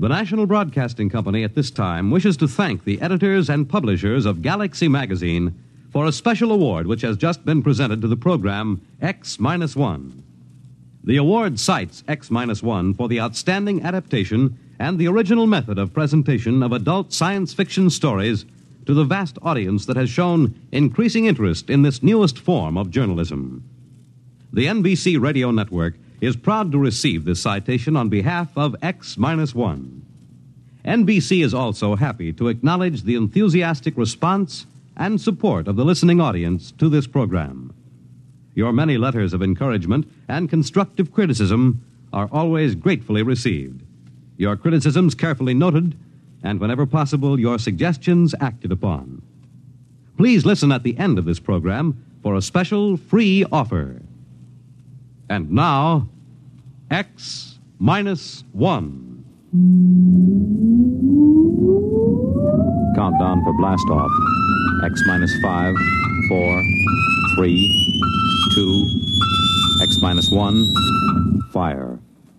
The National Broadcasting Company at this time wishes to thank the editors and publishers of Galaxy Magazine for a special award which has just been presented to the program X-1. The award cites X-1 for the outstanding adaptation and the original method of presentation of adult science fiction stories to the vast audience that has shown increasing interest in this newest form of journalism. The NBC Radio Network is proud to receive this citation on behalf of X-1. NBC is also happy to acknowledge the enthusiastic response and support of the listening audience to this program. Your many letters of encouragement and constructive criticism are always gratefully received. Your criticisms carefully noted, and whenever possible, your suggestions acted upon. Please listen at the end of this program for a special free offer. And now, X-1. Countdown for blast off. X-5, 4, 3, 2, X-1, fire.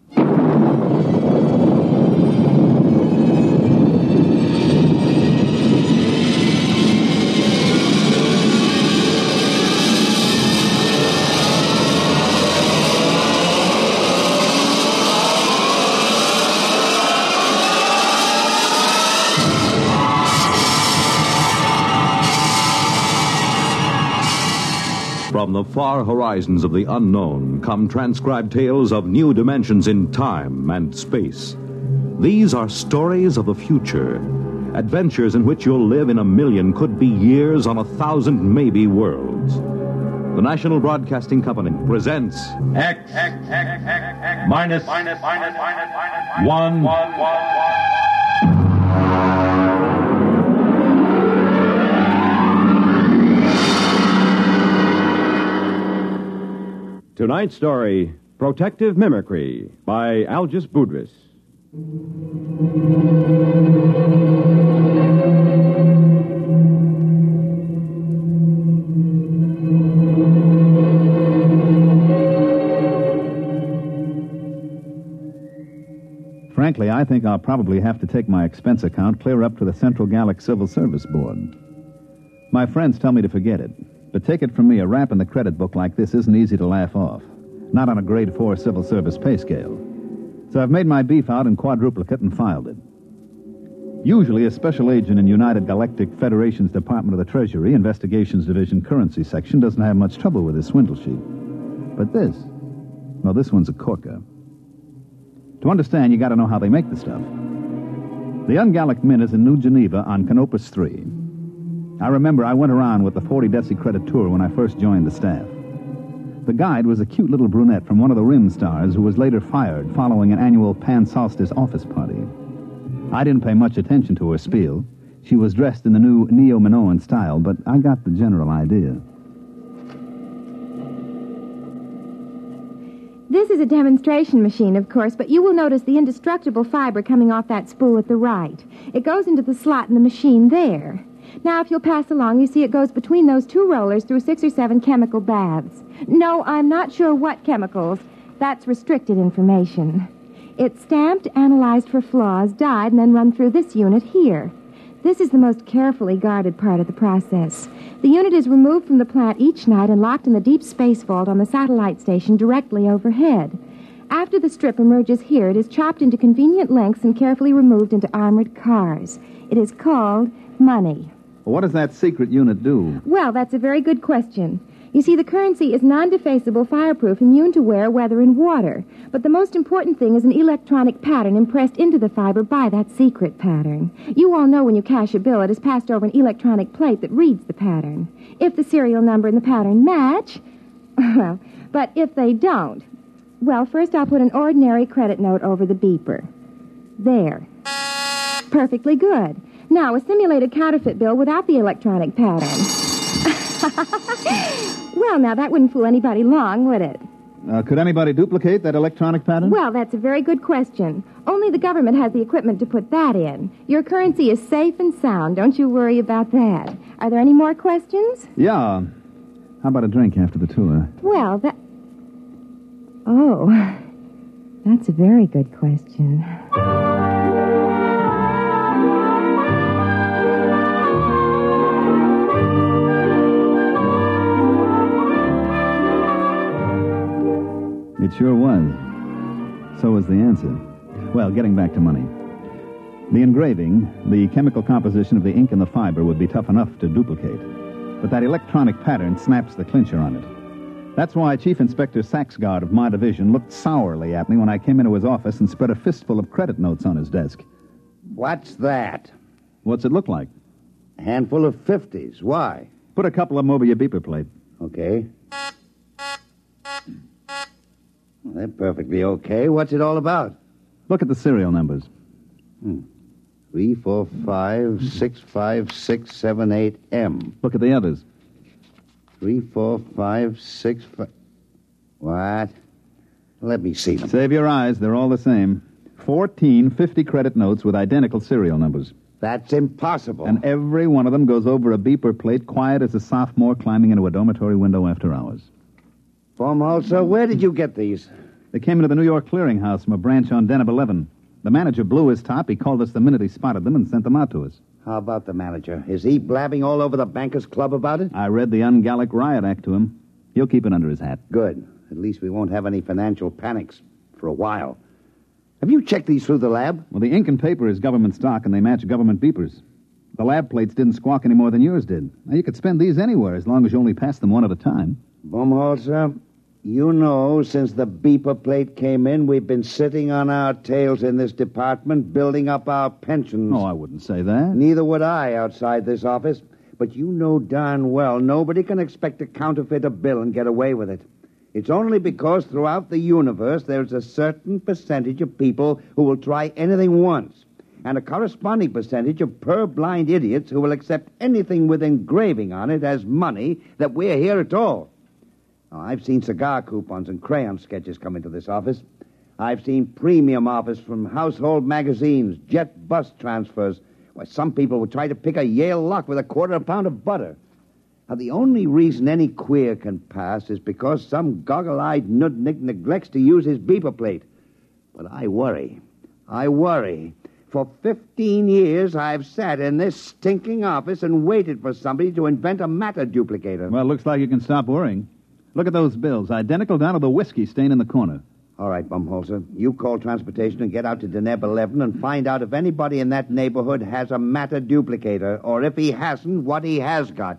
From the far horizons of the unknown come transcribed tales of new dimensions in time and space. These are stories of the future, adventures in which you'll live in a million, could be years, on 1,000 maybe worlds. The National Broadcasting Company presents X minus 1. Tonight's story, Protective Mimicry, by Algis Budrys. Frankly, I think I'll probably have to take my expense account clear up to the Central Gallic Civil Service Board. My friends tell me to forget it. But take it from me, a rap in the credit book like this isn't easy to laugh off. Not on a grade 4 civil service pay scale. So I've made my beef out in quadruplicate and filed it. Usually, a special agent in United Galactic Federation's Department of the Treasury, Investigations Division, Currency Section, doesn't have much trouble with his swindle sheet. But this one's a corker. To understand, you gotta know how they make the stuff. The Young Gallic Mint is in New Geneva on Canopus 3. I remember I went around with the 40 Deci credit tour when I first joined the staff. The guide was a cute little brunette from one of the Rim stars who was later fired following an annual Pan Solstice office party. I didn't pay much attention to her spiel. She was dressed in the new Neo-Minoan style, but I got the general idea. This is a demonstration machine, of course, but you will notice the indestructible fiber coming off that spool at the right. It goes into the slot in the machine there. Now, if you'll pass along, you see it goes between those two rollers through 6 or 7 chemical baths. No, I'm not sure what chemicals. That's restricted information. It's stamped, analyzed for flaws, dyed, and then run through this unit here. This is the most carefully guarded part of the process. The unit is removed from the plant each night and locked in the deep space vault on the satellite station directly overhead. After the strip emerges here, it is chopped into convenient lengths and carefully removed into armored cars. It is called money. What does that secret unit do? Well, that's a very good question. You see, the currency is non-defacable, fireproof, immune to wear, weather, and water. But the most important thing is an electronic pattern impressed into the fiber by that secret pattern. You all know when you cash a bill, it is passed over an electronic plate that reads the pattern. If the serial number and the pattern match, well, but if they don't, well, first I'll put an ordinary credit note over the beeper. There. Perfectly good. Now, a simulated counterfeit bill without the electronic pattern. Well, now, that wouldn't fool anybody long, would it? Could anybody duplicate that electronic pattern? Well, that's a very good question. Only the government has the equipment to put that in. Your currency is safe and sound. Don't you worry about that. Are there any more questions? Yeah. How about a drink after the tour? Well, Oh, that's a very good question. so is the answer. Well, getting back to money. The engraving, the chemical composition of the ink and the fiber would be tough enough to duplicate. But that electronic pattern snaps the clincher on it. That's why Chief Inspector Saxgard of my division looked sourly at me when I came into his office and spread a fistful of credit notes on his desk. What's that? What's it look like? A handful of 50s. Why? Put a couple of them over your beeper plate. Okay. Well, they're perfectly okay. What's it all about? Look at the serial numbers. 3, 4, 5, 6, 5, 6, 7, 8, M. Look at the others. 3, 4, 5, 6, 5... What? Let me see them. Save your eyes. They're all the same. 14 50-credit notes with identical serial numbers. That's impossible. And every one of them goes over a beeper plate quiet as a sophomore climbing into a dormitory window after hours. Baumholzer, where did you get these? They came into the New York Clearinghouse from a branch on Deneb 11. The manager blew his top. He called us the minute he spotted them and sent them out to us. How about the manager? Is he blabbing all over the Bankers Club about it? I read the Un-Gallic Riot Act to him. He'll keep it under his hat. Good. At least we won't have any financial panics for a while. Have you checked these through the lab? Well, the ink and paper is government stock, and they match government beepers. The lab plates didn't squawk any more than yours did. Now, you could spend these anywhere as long as you only pass them one at a time. Baumholzer, you know, since the beeper plate came in, we've been sitting on our tails in this department, building up our pensions. Oh, I wouldn't say that. Neither would I outside this office. But you know darn well nobody can expect to counterfeit a bill and get away with it. It's only because throughout the universe there's a certain percentage of people who will try anything once, and a corresponding percentage of purblind idiots who will accept anything with engraving on it as money that we're here at all. Now, I've seen cigar coupons and crayon sketches come into this office. I've seen premium offers from household magazines, jet bus transfers, where some people would try to pick a Yale lock with a quarter of a pound of butter. Now, the only reason any queer can pass is because some goggle-eyed nudnik neglects to use his beeper plate. But I worry. For 15 years, I've sat in this stinking office and waited for somebody to invent a matter duplicator. Well, looks like you can stop worrying. Look at those bills, identical down to the whiskey stain in the corner. All right, Baumholzer, you call transportation and get out to Deneb 11 and find out if anybody in that neighborhood has a matter duplicator, or if he hasn't, what he has got.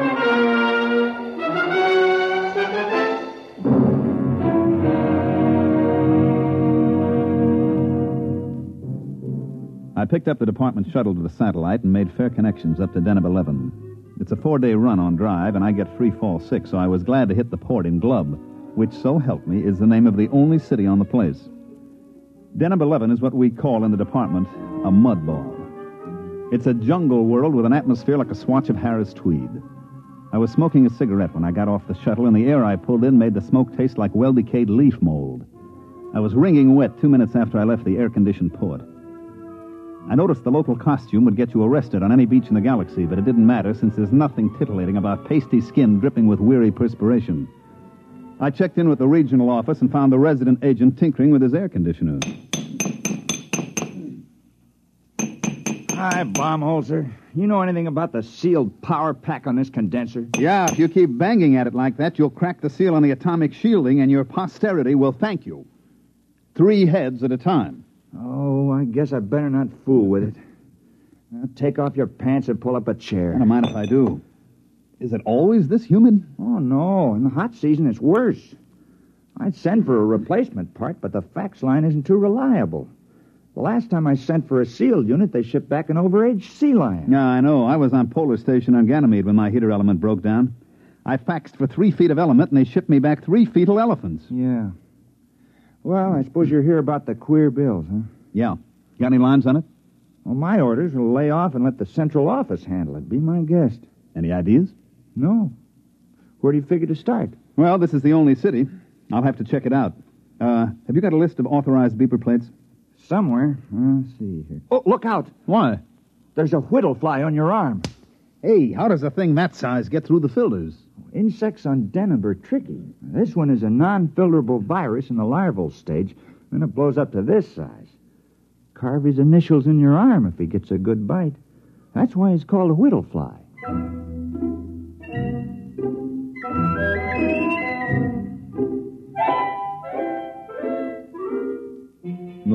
I picked up the department shuttle to the satellite and made fair connections up to Deneb 11. It's a 4-day run on drive, and I get free fall 6, so I was glad to hit the port in Glub, which, so help me, is the name of the only city on the place. Deneb 11 is what we call in the department a mud ball. It's a jungle world with an atmosphere like a swatch of Harris tweed. I was smoking a cigarette when I got off the shuttle, and the air I pulled in made the smoke taste like well-decayed leaf mold. I was wringing wet 2 minutes after I left the air-conditioned port. I noticed the local costume would get you arrested on any beach in the galaxy, but it didn't matter since there's nothing titillating about pasty skin dripping with weary perspiration. I checked in with the regional office and found the resident agent tinkering with his air conditioner. Hi, Baumholzer. You know anything about the sealed power pack on this condenser? Yeah, if you keep banging at it like that, you'll crack the seal on the atomic shielding, and your posterity will thank you. 3 heads at a time. Oh, I guess I better not fool with it. Now, take off your pants and pull up a chair. I don't mind if I do. Is it always this humid? Oh, no. In the hot season, it's worse. I'd send for a replacement part, but the fax line isn't too reliable. The last time I sent for a sealed unit, they shipped back an overaged sea lion. Yeah, I know. I was on Polar Station on Ganymede when my heater element broke down. I faxed for 3 feet of element, and they shipped me back 3 fetal elephants. Yeah. Well, I suppose you're here about the queer bills, huh? Yeah. Got any lines on it? Well, my orders will lay off and let the central office handle it. Be my guest. Any ideas? No. Where do you figure to start? Well, this is the only city. I'll have to check it out. Have you got a list of authorized beeper plates? Somewhere. Let's see here. Oh, look out. Why? There's a whittle fly on your arm. Hey, how does a thing that size get through the filters? Insects on Deneb are tricky. This one is a non-filterable virus in the larval stage, then it blows up to this size. Carve his initials in your arm if he gets a good bite. That's why he's called a whittle fly.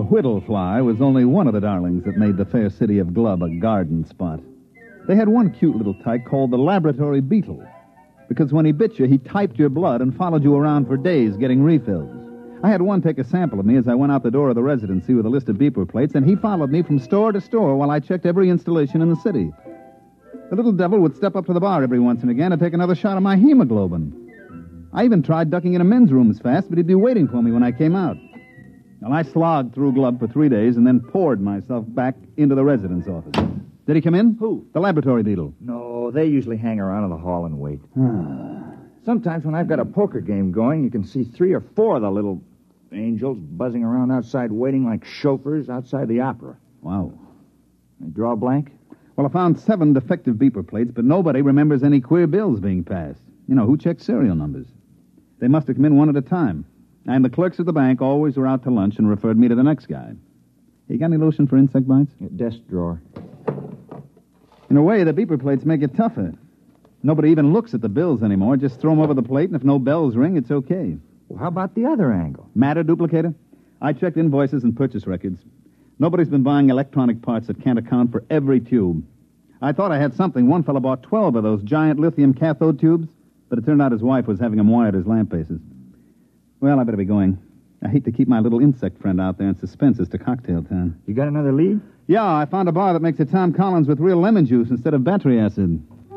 The whittlefly was only one of the darlings that made the fair city of Glub a garden spot. They had one cute little tyke called the laboratory beetle, because when he bit you, he typed your blood and followed you around for days getting refills. I had one take a sample of me as I went out the door of the residency with a list of beeper plates, and he followed me from store to store while I checked every installation in the city. The little devil would step up to the bar every once and again to take another shot of my hemoglobin. I even tried ducking into men's rooms fast, but he'd be waiting for me when I came out. Well, I slogged through Glub for 3 days and then poured myself back into the residence office. Did he come in? Who? The laboratory beetle. No, they usually hang around in the hall and wait. Sometimes when I've got a poker game going, you can see 3 or 4 of the little angels buzzing around outside waiting like chauffeurs outside the opera. Wow. They draw a blank? Well, I found 7 defective beeper plates, but nobody remembers any queer bills being passed. You know, who checks serial numbers? They must have come in one at a time. And the clerks at the bank always were out to lunch and referred me to the next guy. You got any lotion for insect bites? Desk drawer. In a way, the beeper plates make it tougher. Nobody even looks at the bills anymore. Just throw them over the plate, and if no bells ring, it's okay. Well, how about the other angle? Matter duplicator? I checked invoices and purchase records. Nobody's been buying electronic parts that can't account for every tube. I thought I had something. One fellow bought 12 of those giant lithium cathode tubes, but it turned out his wife was having them wired as lamp bases. Well, I better be going. I hate to keep my little insect friend out there in suspense as to cocktail time. You got another lead? Yeah, I found a bar that makes a Tom Collins with real lemon juice instead of battery acid.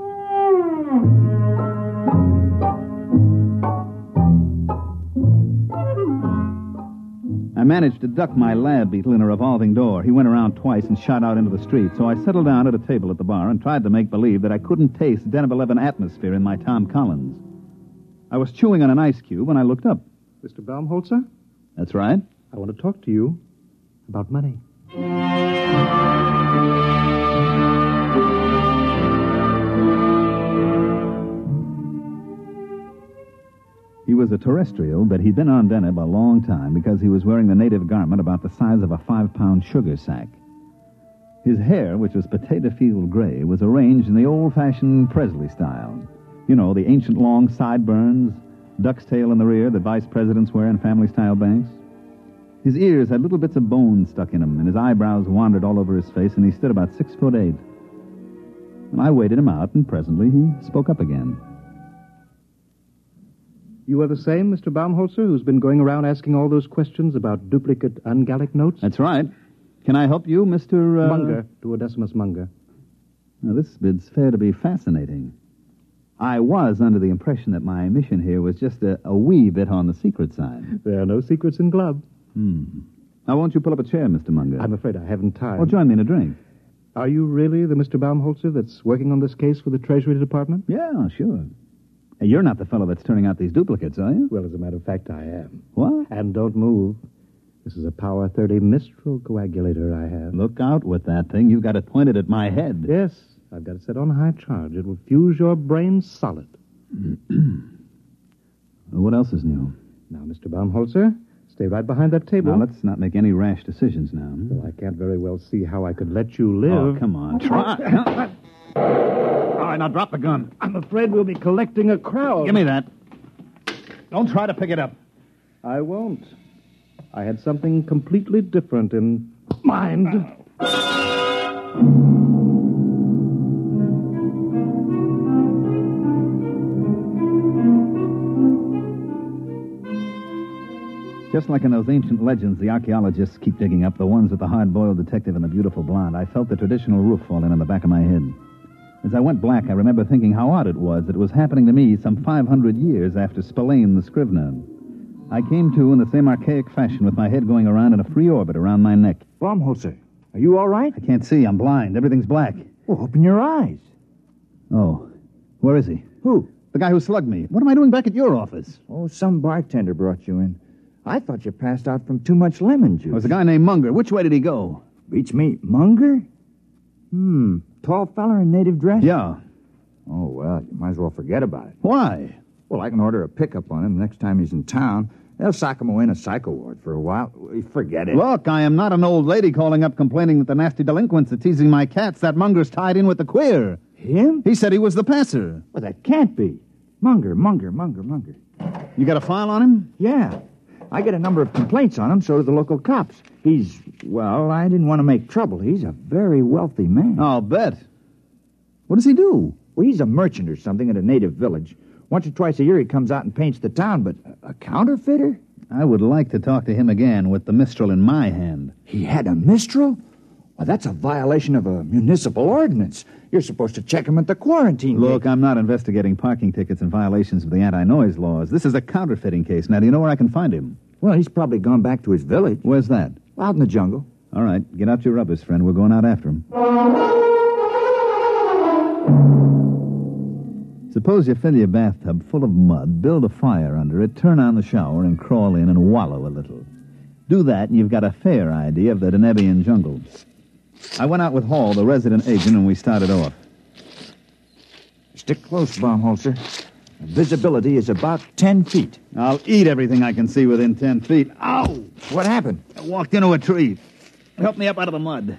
I managed to duck my lab beetle in a revolving door. He went around twice and shot out into the street, so I settled down at a table at the bar and tried to make believe that I couldn't taste Den of 11 atmosphere in my Tom Collins. I was chewing on an ice cube when I looked up. Mr. Baumholzer, That's right. I want to talk to you about money. He was a terrestrial, but he'd been on Deneb a long time because he was wearing the native garment about the size of a 5-pound sugar sack. His hair, which was potato field gray, was arranged in the old-fashioned Presley style. You know, the ancient long sideburns, duck's tail in the rear that vice presidents wear in family-style banks. His ears had little bits of bone stuck in them, and his eyebrows wandered all over his face, and he stood about 6'8". And I waited him out, and presently he spoke up again. You are the same Mr. Baumholzer who's been going around asking all those questions about duplicate ungallic notes? That's right. Can I help you, Mr. Munger, Duodecimus Munger. Now, this bid's fair to be fascinating. I was under the impression that my mission here was just a wee bit on the secret side. There are no secrets in Glub. Now, won't you pull up a chair, Mr. Munger? I'm afraid I haven't time. Well, join me in a drink. Are you really the Mr. Baumholzer that's working on this case for the Treasury Department? Yeah, sure. Hey, you're not the fellow that's turning out these duplicates, are you? Well, as a matter of fact, I am. What? And don't move. This is a Power 30 Mistral coagulator I have. Look out with that thing. You've got it pointed at my head. Yes, I've got it set on high charge. It will fuse your brain solid. What else is new? Now, Mr. Baumholzer, stay right behind that table. Now, let's not make any rash decisions now. Well, I can't very well see how I could let you live. Oh, come on. Try. All right, now drop the gun. I'm afraid we'll be collecting a crowd. Give me that. Don't try to pick it up. I won't. I had something completely different in mind. Just like in those ancient legends the archaeologists keep digging up, the ones with the hard-boiled detective and the beautiful blonde, I felt the traditional roof fall in on the back of my head. As I went black, I remember thinking how odd it was that it was happening to me some 500 years after Spillane the Scrivener. I came to in the same archaic fashion with my head going around in a free orbit around my neck. Baumholzer, are you all right? I can't see. I'm blind. Everything's black. Well, open your eyes. Oh. Where is he? Who? The guy who slugged me. What am I doing back at your office? Oh, some bartender brought you in. I thought you passed out from too much lemon juice. It was a guy named Munger. Which way did he go? Beats me. Munger? Tall feller in native dress? Yeah. Oh, well, you might as well forget about it. Why? Well, I can order a pickup on him next time he's in town. They'll sock him away in a psycho ward for a while. Forget it. Look, I am not an old lady calling up complaining that the nasty delinquents are teasing my cats. That Munger's tied in with the queer. Him? He said he was the passer. Well, that can't be. Munger. You got a file on him? Yeah. I get a number of complaints on him, so do the local cops. I didn't want to make trouble. He's a very wealthy man. I'll bet. What does he do? Well, he's a merchant or something at a native village. Once or twice a year he comes out and paints the town, but a counterfeiter? I would like to talk to him again with the Mistral in my hand. He had a Mistral? Well, that's a violation of a municipal ordinance. You're supposed to check him at the quarantine Look, gate. I'm not investigating parking tickets and violations of the anti-noise laws. This is a counterfeiting case. Now, do you know where I can find him? Well, he's probably gone back to his village. Where's that? Out in the jungle. All right, get out your rubbers, friend. We're going out after him. Suppose you fill your bathtub full of mud, build a fire under it, turn on the shower, and crawl in and wallow a little. Do that, and you've got a fair idea of the Denebian jungle. I went out with Hall, the resident agent, and we started off. Stick close, Baumholzer. Visibility is about 10 feet. I'll eat everything I can see within 10 feet. Ow! What happened? I walked into a tree. Help me up out of the mud.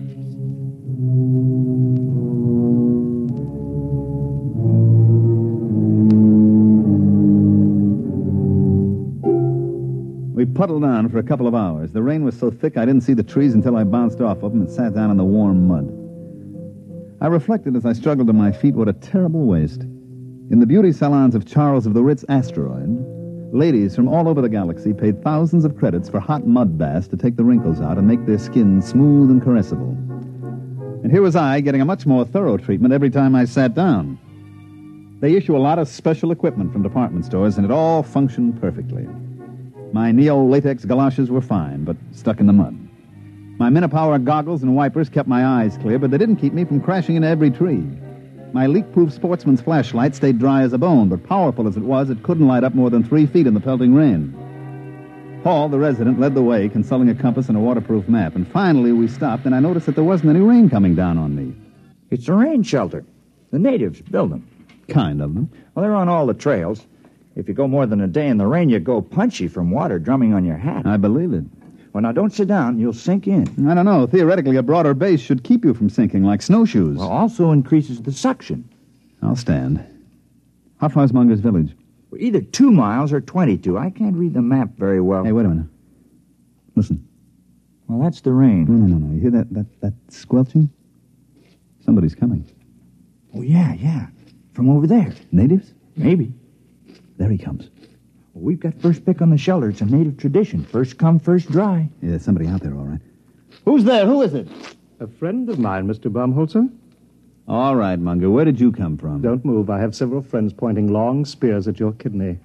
We puddled on for a couple of hours. The rain was so thick I didn't see the trees until I bounced off of them and sat down in the warm mud. I reflected as I struggled to my feet what a terrible waste. In the beauty salons of Charles of the Ritz Asteroid, ladies from all over the galaxy paid thousands of credits for hot mud baths to take the wrinkles out and make their skin smooth and caressable. And here was I getting a much more thorough treatment every time I sat down. They issue a lot of special equipment from department stores, and it all functioned perfectly. My neo-latex galoshes were fine, but stuck in the mud. My Minipower goggles and wipers kept my eyes clear, but they didn't keep me from crashing into every tree. My leak-proof sportsman's flashlight stayed dry as a bone, but powerful as it was, it couldn't light up more than 3 feet in the pelting rain. Paul, the resident, led the way, consulting a compass and a waterproof map, and finally we stopped, and I noticed that there wasn't any rain coming down on me. It's a rain shelter. The natives build them. Kind of them. Well, they're on all the trails. If you go more than a day in the rain, you go punchy from water drumming on your hat. I believe it. Well, now, don't sit down. You'll sink in. I don't know. Theoretically, a broader base should keep you from sinking, like snowshoes. Well, also increases the suction. I'll stand. How far's Munger's village? Either 2 miles or 22. I can't read the map very well. Hey, wait a minute. Listen. Well, that's the rain. No. You hear that squelching? Somebody's coming. Oh, yeah. From over there. Natives? Maybe. There he comes. Well, we've got first pick on the shelter. It's a native tradition. First come, first dry. Yeah, there's somebody out there, all right. Who's there? Who is it? A friend of mine, Mr. Baumholzer. All right, Munger. Where did you come from? Don't move. I have several friends pointing long spears at your kidney.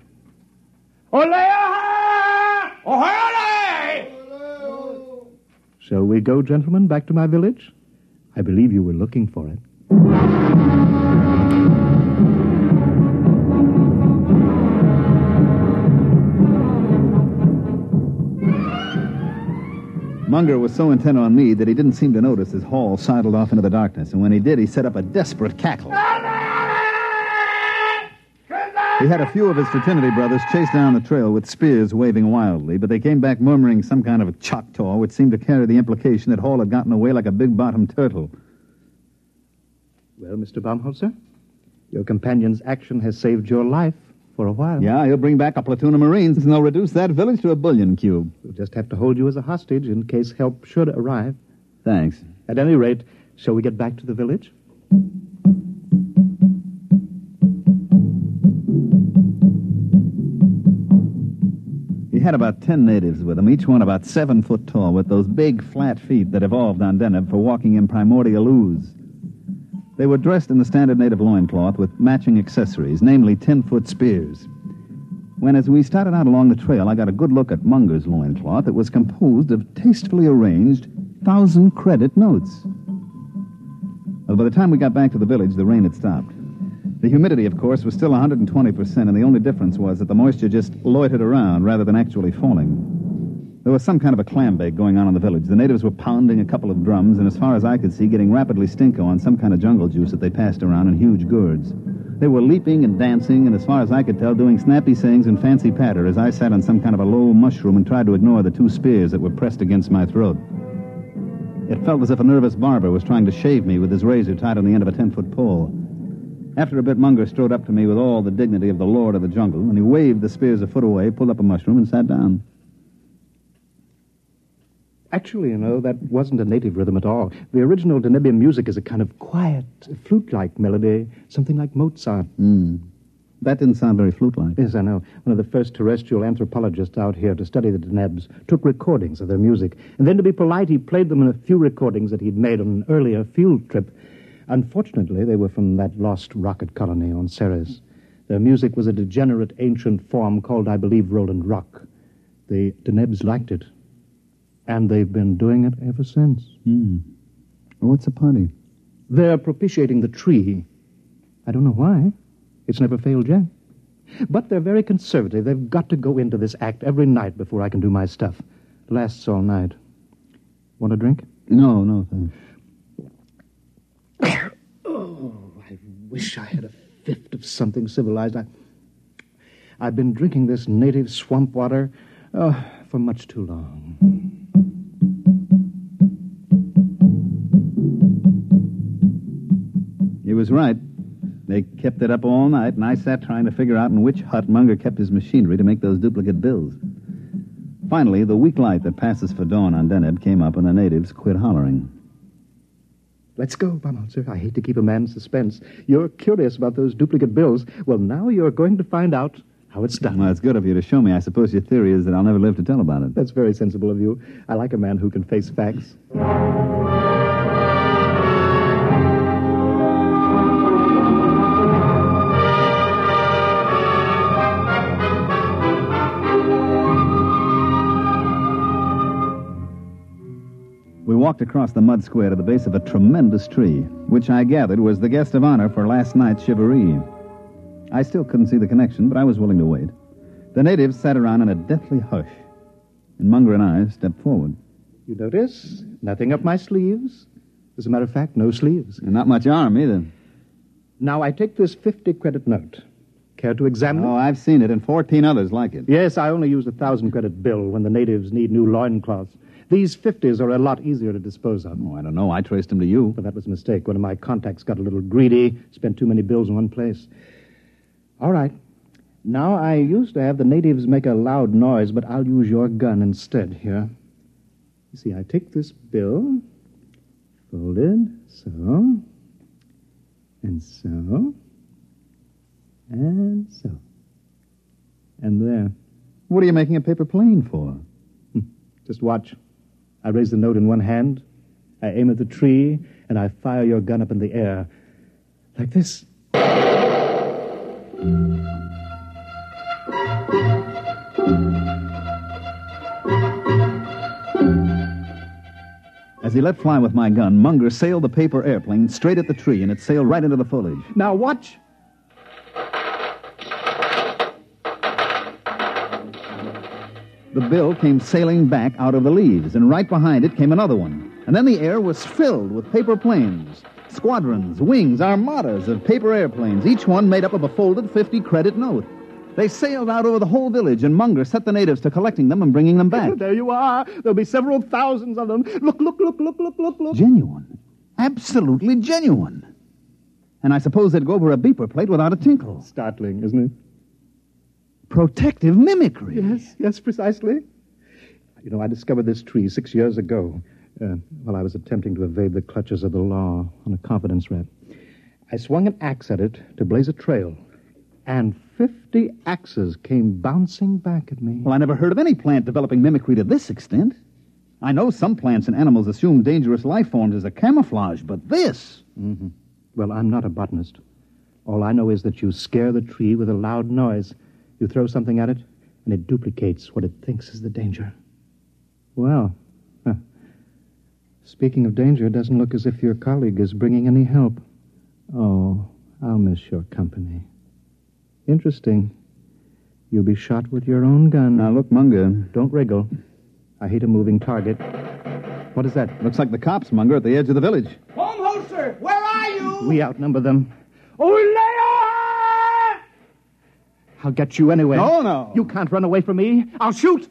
Shall we go, gentlemen, back to my village? I believe you were looking for it. Munger was so intent on me that he didn't seem to notice as Hall sidled off into the darkness, and when he did, he set up a desperate cackle. He had a few of his fraternity brothers chase down the trail with spears waving wildly, but they came back murmuring some kind of a Choctaw, which seemed to carry the implication that Hall had gotten away like a big-bottomed turtle. Well, Mr. Baumholzer, your companion's action has saved your life for a while. Yeah, he'll bring back a platoon of Marines, and they'll reduce that village to a bullion cube. We'll just have to hold you as a hostage in case help should arrive. Thanks. At any rate, shall we get back to the village? He had about 10 natives with him, each one about 7 foot tall, with those big, flat feet that evolved on Deneb for walking in primordial ooze. They were dressed in the standard native loincloth with matching accessories, namely 10-foot spears. When, as we started out along the trail, I got a good look at Munger's loincloth, it was composed of tastefully arranged 1,000-credit notes. Well, by the time we got back to the village, the rain had stopped. The humidity, of course, was still 120%, and the only difference was that the moisture just loitered around rather than actually falling. There was some kind of a clam bake going on in the village. The natives were pounding a couple of drums, and as far as I could see, getting rapidly stinko on some kind of jungle juice that they passed around in huge gourds. They were leaping and dancing, and as far as I could tell, doing snappy sayings and fancy patter as I sat on some kind of a low mushroom and tried to ignore the 2 spears that were pressed against my throat. It felt as if a nervous barber was trying to shave me with his razor tied on the end of a 10-foot pole. After a bit, Munger strode up to me with all the dignity of the lord of the jungle, and he waved the spears a foot away, pulled up a mushroom, and sat down. Actually, that wasn't a native rhythm at all. The original Danubian music is a kind of quiet, flute-like melody, something like Mozart. That didn't sound very flute-like. Yes, I know. One of the first terrestrial anthropologists out here to study the Denebs took recordings of their music. And then, to be polite, he played them in a few recordings that he'd made on an earlier field trip. Unfortunately, they were from that lost rocket colony on Ceres. Their music was a degenerate ancient form called, I believe, Roland Rock. The Denebs liked it. And they've been doing it ever since. Well, what's the party? They're propitiating the tree. I don't know why. It's never failed yet. But they're very conservative. They've got to go into this act every night before I can do my stuff. It lasts all night. Want a drink? No, thanks. Oh, I wish I had a fifth of something civilized. I've been drinking this native swamp water for much too long. He was right. They kept it up all night, and I sat trying to figure out in which hut Munger kept his machinery to make those duplicate bills. Finally, the weak light that passes for dawn on Deneb came up, and the natives quit hollering. Let's go, Baumholzer. I hate to keep a man in suspense. You're curious about those duplicate bills. Well, now you're going to find out how it's done. Well, it's good of you to show me. I suppose your theory is that I'll never live to tell about it. That's very sensible of you. I like a man who can face facts. We walked across the mud square to the base of a tremendous tree, which I gathered was the guest of honor for last night's shivaree. I still couldn't see the connection, but I was willing to wait. The natives sat around in a deathly hush, and Munger and I stepped forward. You notice? Nothing up my sleeves. As a matter of fact, no sleeves. And not much arm, either. Now, I take this 50-credit note. Care to examine it? Oh, I've seen it, and 14 others like it. Yes, I only use a 1,000-credit bill when the natives need new loincloths. These 50s are a lot easier to dispose of. Oh, I don't know. I traced them to you. But that was a mistake. One of my contacts got a little greedy, spent too many bills in one place. All right. Now, I used to have the natives make a loud noise, but I'll use your gun instead here. You see, I take this bill, fold it, so, and so, and so, and there. What are you making a paper plane for? Just watch. I raise the note in one hand, I aim at the tree, and I fire your gun up in the air. Like this. As he let fly with my gun, Munger sailed the paper airplane straight at the tree, and it sailed right into the foliage. Now watch. The bill came sailing back out of the leaves, and right behind it came another one. And then the air was filled with paper planes. Squadrons, wings, armadas of paper airplanes, each one made up of a folded 50-credit note. They sailed out over the whole village, and Munger set the natives to collecting them and bringing them back. There you are. There'll be several thousands of them. Look. Genuine. Absolutely genuine. And I suppose they'd go over a beeper plate without a tinkle. Startling, isn't it? Protective mimicry. Yes, precisely. You know, I discovered this tree 6 years ago while I was attempting to evade the clutches of the law on a confidence rap. I swung an axe at it to blaze a trail, and 50 axes came bouncing back at me. Well, I never heard of any plant developing mimicry to this extent. I know some plants and animals assume dangerous life forms as a camouflage, but this... Mm-hmm. Well, I'm not a botanist. All I know is that you scare the tree with a loud noise. You throw something at it, and it duplicates what it thinks is the danger. Well, speaking of danger, it doesn't look as if your colleague is bringing any help. Oh, I'll miss your company. Interesting. You'll be shot with your own gun. Now, look, Munger. Don't wriggle. I hate a moving target. What is that? Looks like the cops, Munger, at the edge of the village. Baumholzer, where are you? We outnumber them. I'll get you anyway. No. You can't run away from me. I'll shoot.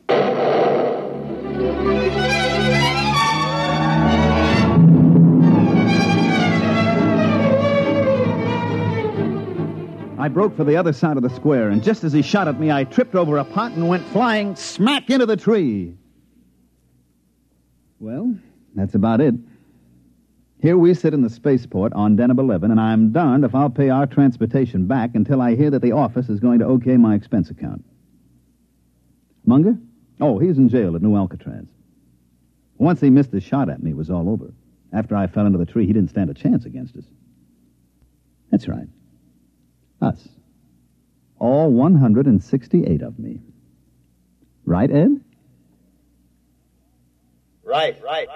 I broke for the other side of the square, and just as he shot at me, I tripped over a pot and went flying smack into the tree. Well, that's about it. Here we sit in the spaceport on Deneb 11, and I'm darned if I'll pay our transportation back until I hear that the office is going to okay my expense account. Munger? Oh, he's in jail at New Alcatraz. Once he missed a shot at me, it was all over. After I fell into the tree, he didn't stand a chance against us. That's right. Us. All 168 of me. Right, Ed? Right.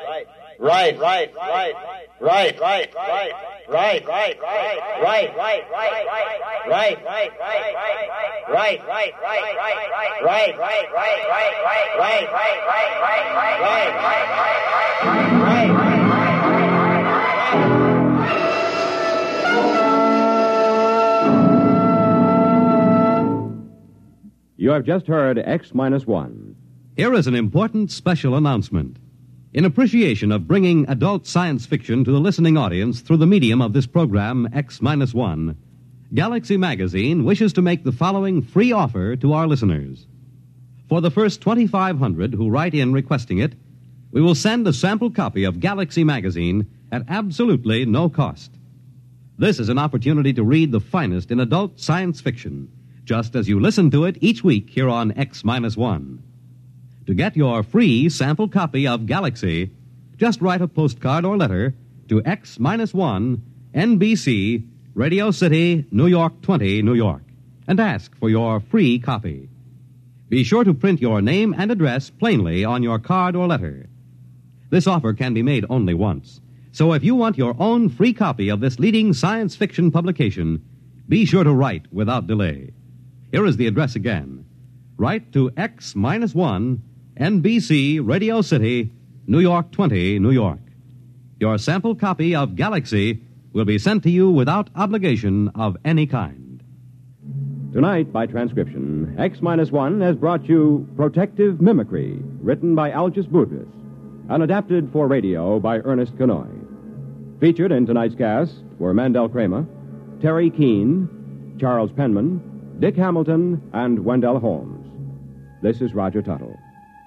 You have just heard X-1. Here is an important special announcement. In appreciation of bringing adult science fiction to the listening audience through the medium of this program, X-1, Galaxy Magazine wishes to make the following free offer to our listeners. For the first 2,500 who write in requesting it, we will send a sample copy of Galaxy Magazine at absolutely no cost. This is an opportunity to read the finest in adult science fiction, just as you listen to it each week here on X-1. To get your free sample copy of Galaxy, just write a postcard or letter to X-1, NBC, Radio City, New York 20, New York, and ask for your free copy. Be sure to print your name and address plainly on your card or letter. This offer can be made only once, so if you want your own free copy of this leading science fiction publication, be sure to write without delay. Here is the address again. Write to X-1, NBC, Radio City, New York 20, New York. Your sample copy of Galaxy will be sent to you without obligation of any kind. Tonight, by transcription, X-1 has brought you Protective Mimicry, written by Algis Budrys, and adapted for radio by Ernest Kanoy. Featured in tonight's cast were Mandel Kramer, Terry Keane, Charles Penman, Dick Hamilton, and Wendell Holmes. This is Roger Tuttle.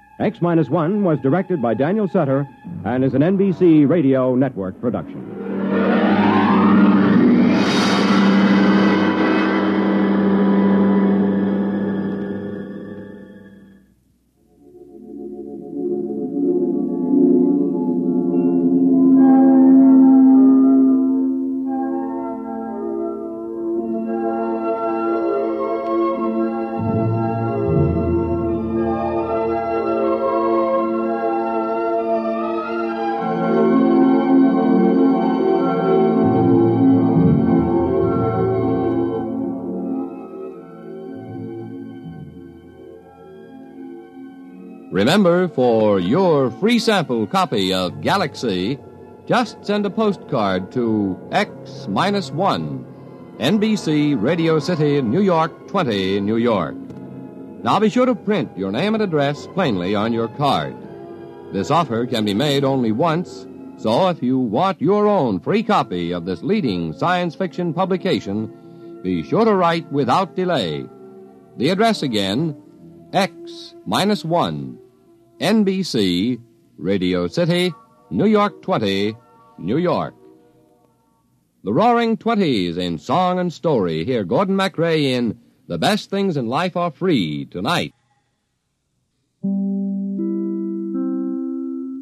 X-1 was directed by Daniel Sutter and is an NBC Radio Network production. Remember, for your free sample copy of Galaxy, just send a postcard to X-1, NBC, Radio City, New York 20, New York. Now be sure to print your name and address plainly on your card. This offer can be made only once, so if you want your own free copy of this leading science fiction publication, be sure to write without delay. The address again, X-1, NBC, Radio City, New York 20, New York. The Roaring Twenties in song and story. Hear Gordon MacRae in The Best Things in Life Are Free tonight.